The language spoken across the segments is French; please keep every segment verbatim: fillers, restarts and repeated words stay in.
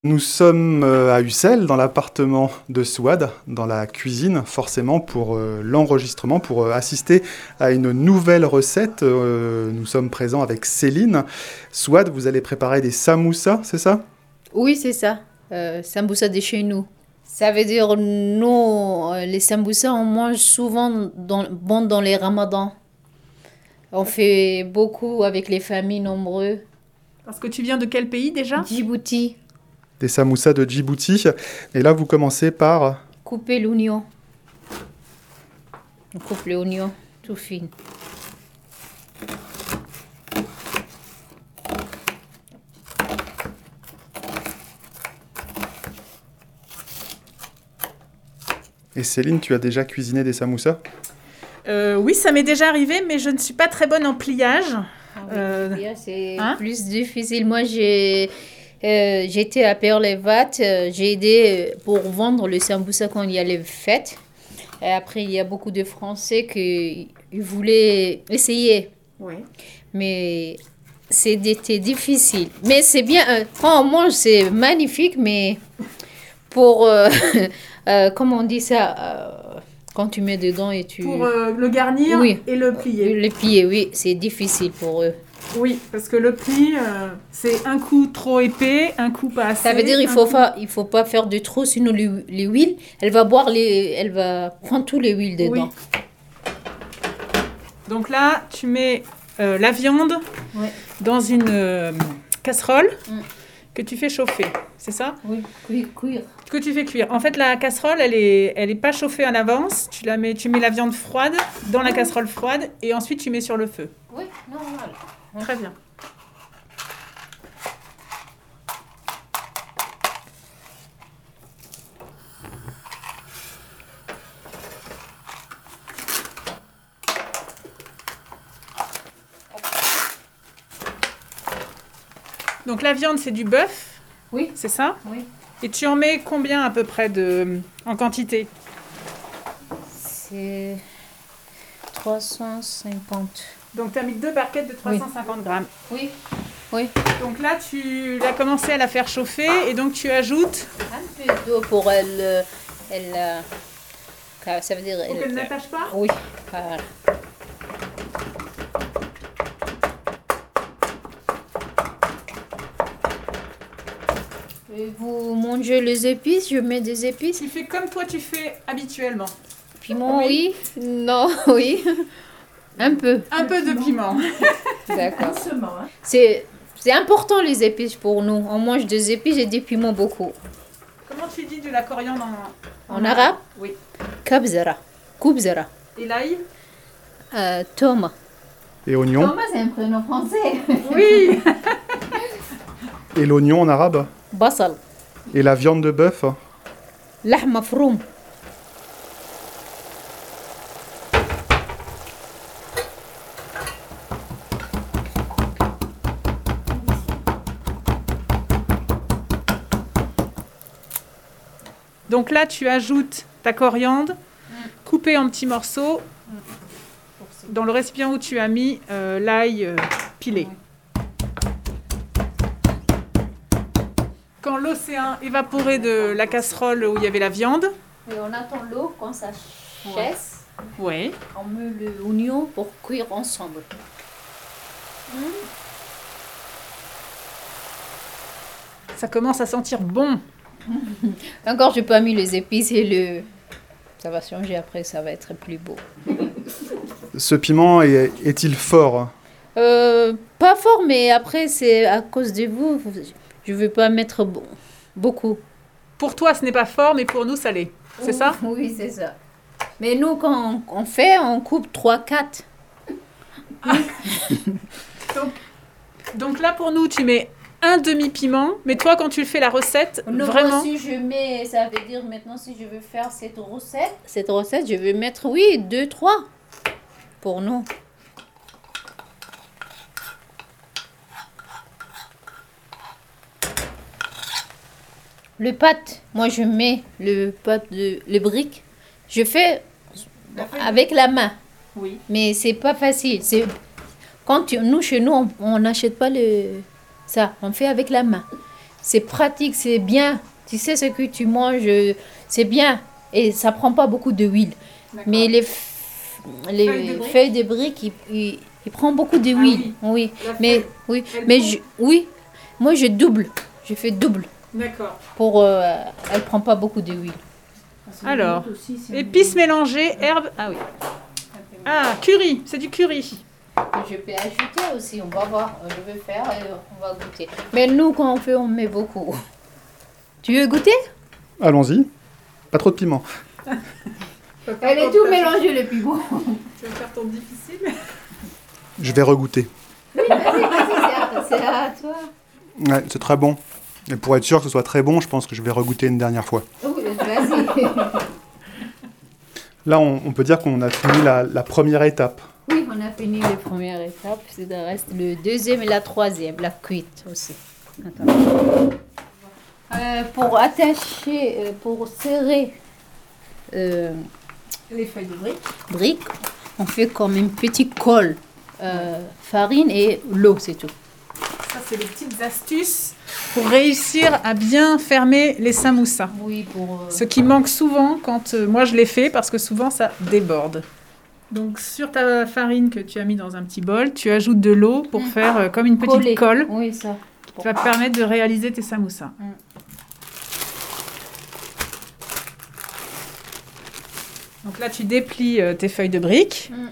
Nous sommes euh, à Ussel, dans l'appartement de Souad, dans la cuisine, forcément pour euh, l'enregistrement, pour euh, assister à une nouvelle recette. Euh, nous sommes présents avec Céline. Souad, vous allez préparer des samoussas, c'est ça? Oui, c'est ça. Euh, sambusa de chez nous. Ça veut dire, nous, euh, les sambusa, on mange souvent dans, bon, dans les ramadans. On fait beaucoup avec les familles nombreuses. Parce que tu viens de quel pays déjà? Djibouti, Des samoussas de Djibouti. Et là, vous commencez par... couper l'oignon. On coupe l'oignon tout fin. Et Céline, tu as déjà cuisiné des samoussas? Euh, oui, ça m'est déjà arrivé, mais je ne suis pas très bonne en pliage. Ah oui, Euh, bien, c'est hein? plus difficile. Moi, j'ai, euh, j'étais à Père-les-Vat. euh, J'ai aidé euh, pour vendre le sambusa quand il y a les fêtes. Et après, il y a beaucoup de Français qui ils voulaient essayer. Oui. Mais c'était difficile. Mais c'est bien. euh, quand on mange, c'est magnifique. Mais pour... euh, euh, comment on dit ça euh, quand tu mets dedans et tu... Pour euh, le garnir Oui. et le plier. Les pieds, oui, c'est difficile pour eux. Oui, parce que le pli, euh, c'est un coup trop épais, un coup pas assez. Ça veut dire il un faut coup- pas, il faut pas faire de trop, sinon l'hu- l'huile, elle va boire les, elle va prendre tous les huiles Oui. dedans. Donc là, tu mets euh, la viande Oui. dans une euh, casserole Mm. que tu fais chauffer. C'est ça? Oui, cuire, cuire. Que tu fais cuire. En fait, la casserole, elle est, elle est pas chauffée en avance. Tu la mets, tu mets la viande froide dans la casserole froide et ensuite tu mets sur le feu. Oui, normal. Très bien. Donc la viande, c'est du bœuf, Oui, c'est ça? oui. Et tu en mets combien à peu près de, en quantité? C'est trois cent cinquante. Donc tu as mis deux barquettes de trois cent cinquante grammes. Oui, oui. Donc là, tu as commencé à la faire chauffer et donc tu ajoutes Un peu d'eau pour elle, euh, elle, euh, car ça veut dire. pour elle- qu'elle n'attache pas. Oui, voilà. Et vous mangez les épices, je mets des épices. Tu fais comme toi tu fais habituellement. Piment, Oui. oui. Non, oui. Un peu. Un peu de piment. D'accord. C'est, c'est important les épices pour nous. On mange des épices et des piments beaucoup. Comment tu dis de la coriandre en, En arabe, Oui. kabzara. Kubzara. Et l'ail? Euh, Thomas. Et oignon? Thomas, c'est un prénom français. Oui. Et l'oignon en arabe? Basal. Et la viande de bœuf? Lahm mafroum. Donc là, tu ajoutes ta coriandre coupée en petits morceaux dans le récipient où tu as mis euh, l'ail euh, pilé. Quand l'eau s'est évaporée de la casserole où il y avait la viande, Et on attend l'eau quand ça chasse. ouais. On met l'oignon pour cuire ensemble. Ça commence à sentir bon. Encore, j'ai pas mis les épices et le... Ça va changer après, ça va être plus beau. Ce piment est- est-il fort? Euh, pas fort, mais après, c'est à cause de vous. Je veux pas mettre bo- beaucoup. Pour toi, ce n'est pas fort, mais pour nous, ça l'est. C'est ça? Oui, c'est ça. Mais nous, quand on, on fait, on coupe trois quatre. Donc, donc là, pour nous, tu mets un demi-piment, mais toi, quand tu fais la recette, vraiment... Si je mets, ça veut dire maintenant, si je veux faire cette recette, cette recette, je vais mettre, oui, deux trois pour nous. Le pâte, moi je mets le pâte de les briques. Je fais avec la main, Oui. mais c'est pas facile. C'est quand tu- nous chez nous on on n'achète pas le ça, on fait avec la main. c'est pratique, c'est bien. Tu sais ce que tu manges, c'est bien. Et ça prend pas beaucoup d'huile. Mais les, f- les Feuilles de briques. feuilles de briques, ils, ils, ils prennent beaucoup d'huile. Ah oui. La Mais, feuille, oui. elle Mais fond. je, oui. Moi, je double. Je fais double. D'accord. Pour, euh, elle prend pas beaucoup d'huile. Alors, épices mélangées, herbes. Ah oui. Ah, curry, c'est du curry. Je peux ajouter aussi, on va voir. Je vais faire et on va goûter. Mais nous, quand on fait, on met beaucoup. Tu veux goûter? Allons-y. Pas trop de piment. Elle est tout mélangée, le piment. Tu veux faire ton difficile? Je vais regoûter. Oui, vas-y, vas-y, c'est à, c'est à toi. Ouais, c'est très bon. Et pour être sûr que ce soit très bon, je pense que je vais regoûter une dernière fois. Oui, vas-y. Là, on, on peut dire qu'on a fini la, la première étape. Oui, on a fini les premières étapes. Il reste le deuxième et la troisième, la cuite aussi. Attends. Euh, pour attacher, euh, pour serrer euh, Les feuilles de briques. briques, on fait comme une petite colle. Euh, farine et l'eau, c'est tout. Ça, c'est les petites astuces pour réussir à bien fermer les samoussas. Oui, pour... euh, Ce qui manque souvent quand euh, moi je les fais parce que souvent ça déborde. Donc sur ta farine que tu as mis dans un petit bol, tu ajoutes de l'eau pour Mm. faire euh, comme une petite coller. colle Oui, ça. qui va te permettre de réaliser tes samoussas. Mm. Donc là tu déplies euh, tes feuilles de briques. Mm.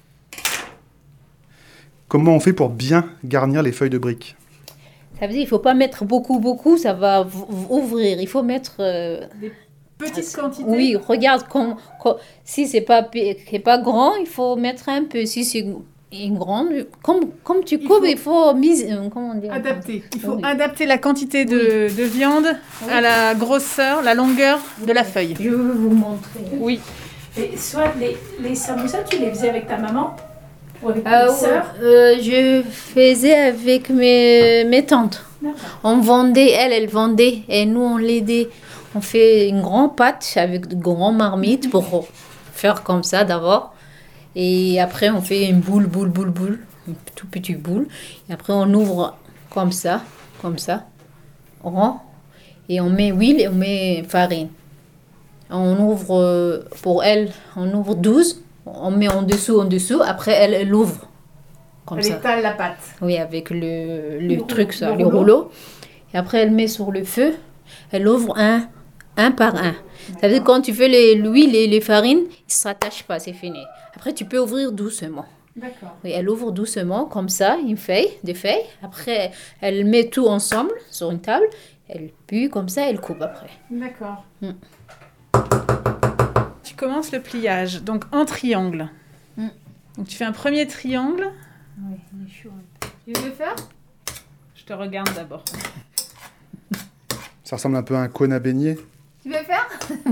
Comment on fait pour bien garnir les feuilles de briques? Ça veut dire qu'il ne faut pas mettre beaucoup, beaucoup, ça va v- v- ouvrir. Il faut mettre... euh, Petite quantité. Oui, regarde, com- com- si c'est pas, p- c'est pas grand, il faut mettre un peu. Si c'est une grande, comme, comme tu Il coupes, faut il faut mise, euh, comment dire Adapter. Il faut Oui. adapter la quantité de, de viande à la grosseur, la longueur de la feuille. Je veux vous montrer. Oui. Et soit les, les samoussas, tu les faisais avec ta maman ou avec Euh, tes sœurs? euh, je faisais avec mes, mes tantes. D'accord. On vendait, elle, elle vendait, et nous, on l'aidait. On fait une grande pâte avec de grands marmites pour faire comme ça d'abord. Et après, on fait une boule, boule, boule, boule, une toute petite boule. Et après, on ouvre comme ça, comme ça, rond. Et on met huile et on met farine. On ouvre, euh, pour elle, on ouvre douze. On met en dessous, en dessous. Après, elle, elle ouvre. Comme Elle ça. étale la pâte. Oui, avec le, le, Le truc, rouleau- ça, le le rouleau. rouleau. Et après, elle met sur le feu. Elle ouvre un, un par un. Ça veut dire que quand tu fais les- l'huile et les farines, ils ne s'attachent pas, c'est fini. Après, tu peux ouvrir doucement. D'accord. Oui, elle ouvre doucement, comme ça, une feuille, des feuilles. Après, elle met tout ensemble sur une table. Elle pue comme ça, elle coupe après. D'accord. Mm. Tu commences le pliage, donc en triangle. Mm. Donc tu fais un premier triangle. Oui, il est chaud. Tu veux faire? Je te regarde d'abord. Ça ressemble un peu à un cône à beignet. Tu veux faire?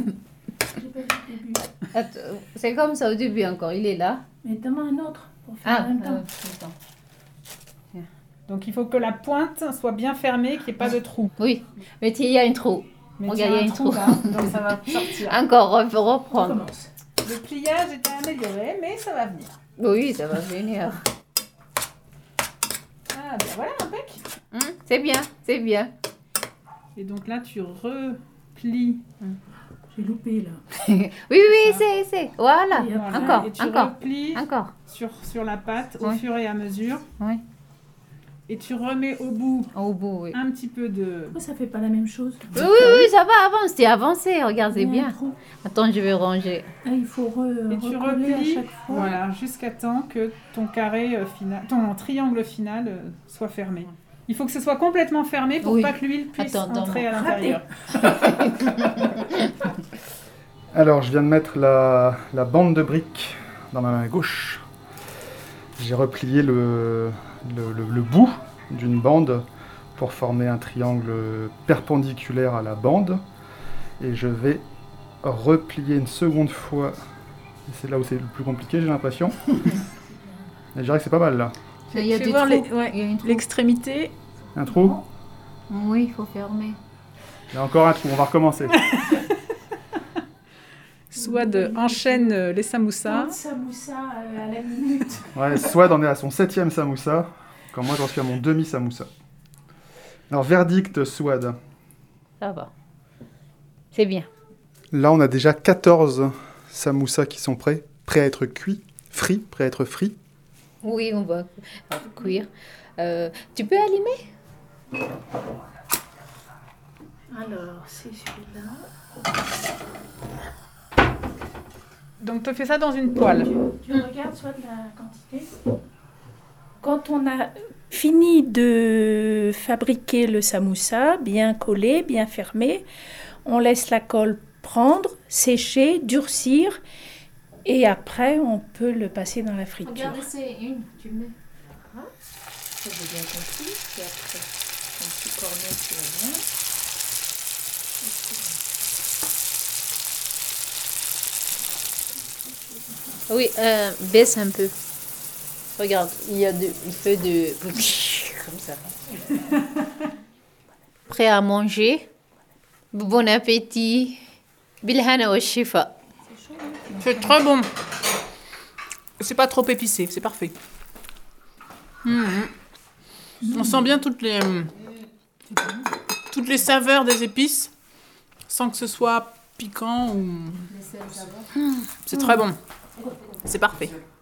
Attends, c'est comme ça au début encore, il est là. Mais donne-moi un autre pour faire Ah, en même temps. euh, attends. Donc il faut que la pointe soit bien fermée, qu'il n'y ait pas de trou. Oui, mais il y a un trou. Mais Regarde, tu as il y a un un trou trou. là, donc ça va sortir. Encore, re- On reprendre. commence. Le pliage était amélioré, mais ça va venir. Oui, ça va venir. Ah ben voilà, impec. Hum, c'est bien, c'est bien. Et donc là, tu replies. J'ai loupé là. Oui, oui, c'est, c'est. Voilà. Et après, Encore, et tu encore, replies encore. sur, sur la pâte au Oui. fur et à mesure. Oui. Et tu remets au bout Au bout, oui. un petit peu de... Pourquoi ça fait pas la même chose? Oui, oui, oui, ça va, avance. C'est avancé, regarde, c'est Il y a un bien. trou. Attends, je vais ranger. Ah, il faut re- Et tu recoller à replies, chaque fois. voilà, jusqu'à temps que ton carré euh, final, ton triangle final euh, soit fermé. Il faut que ce soit complètement fermé pour Oui. pas que l'huile puisse Attends, entrer attends, à l'intérieur. Alors, je viens de mettre la, la bande de briques dans ma main gauche. J'ai replié le, le, le- le bout d'une bande pour former un triangle perpendiculaire à la bande. Et je vais replier une seconde fois. Et c'est là où c'est le plus compliqué, j'ai l'impression. Et je dirais que c'est pas mal là. Il y a Fais des voir trous. les- ouais, Il y a un trou. L'extrémité. Un trou? Oui, il faut fermer. Il y a encore un trou, on va recommencer. Soit de enchaîne euh, les samoussas. Tant de samoussas euh, à la minute. Ouais, Swad en est à son septième samoussa, quand moi j'en suis à mon demi-samoussa. Alors, verdict, Souad. Ça va. C'est bien. Là, on a déjà quatorze samoussas qui sont prêts, prêts à être cuits, frits, prêts à être frits. Oui, on va cuire. Euh, tu peux allumer? Alors, c'est celui-là. Donc, tu fais ça dans une poêle. Tu regardes soit de la quantité. Quand on a fini de fabriquer le samoussa, bien collé, bien fermé, on laisse la colle prendre, sécher, durcir et après on peut le passer dans la friture. Regarde, c'est une. Tu mets. Ah, ça j'ai bien compris. Et après, un petit cornet, tu vas bien. Oui, euh, baisse un peu. Regarde, il y a de, il fait de... Comme ça. Prêt à manger. Bon appétit. Bilhana wa shifa. C'est très bon. C'est pas trop épicé, c'est parfait. Mhm. On sent bien toutes les, toutes les saveurs des épices sans que ce soit piquant ou... C'est très bon. C'est parfait.